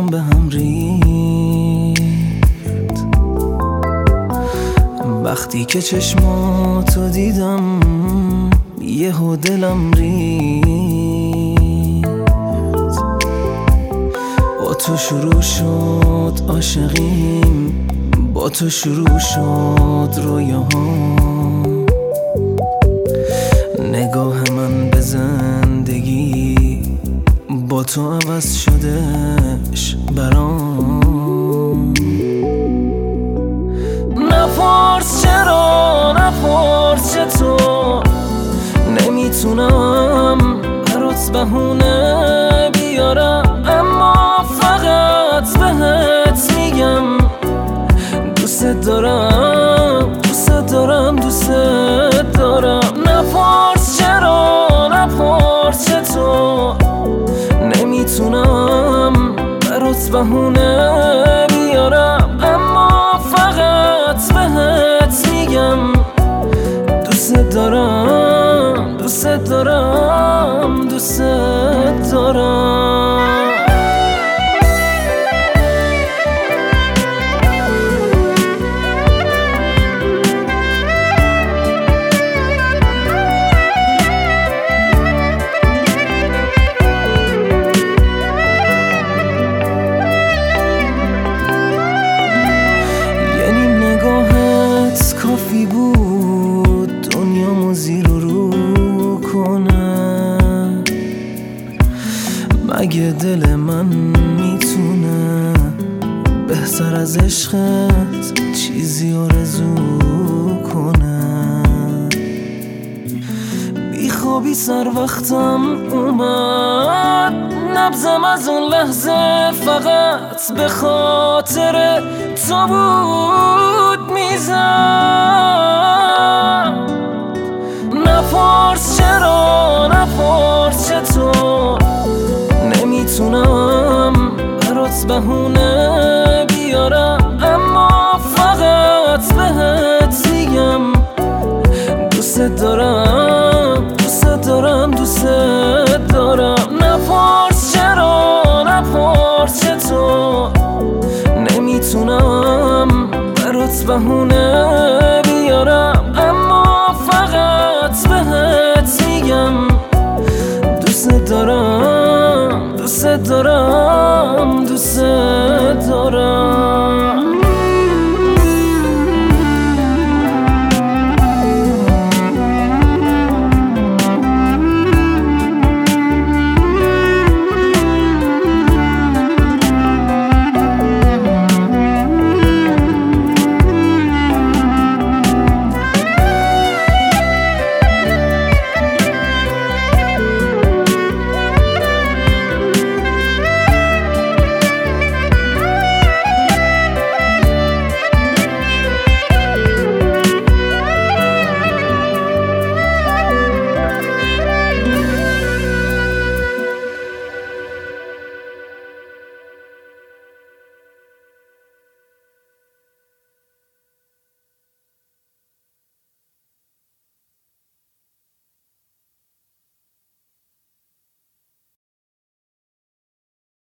چشمام به هم ریخت وقتی که چشماتو دیدم، یهو دلم ریخت. با تو شروع شد عاشقیم، با تو شروع شد رویاهام. نگاه من به زندگی با تو عوض شدش برام. نپرس چرا، نپرس چطور، نمیتونم برات بهونه بیارم، اما فقط بهت میگم دوست دارم، دوست دارم، دوست دارم. نپرس چرا، نپرس چطور، نمیتونم برات بهونه بیارم، اما فقط بهت میگم دوست دارم، دوست دارم، دوست دارم. کافی بود دنیامو زیر و رو کنه، مگه دل من میتونه بهتر از عشقت چیزی آرزو کنه؟ بی خوابی سر وقتم اومد، نبضم از اون لحظه فقط به خاطر تو بود میزد. نپرس چرا، نپرس چطور، نمیتونم برات بهونه بیارم، اما فقط بهت میگم دوست دارم، دوست دارم، دوست دارم. نپرس چرا، نپرس چطور، نمیتونم برات بهونه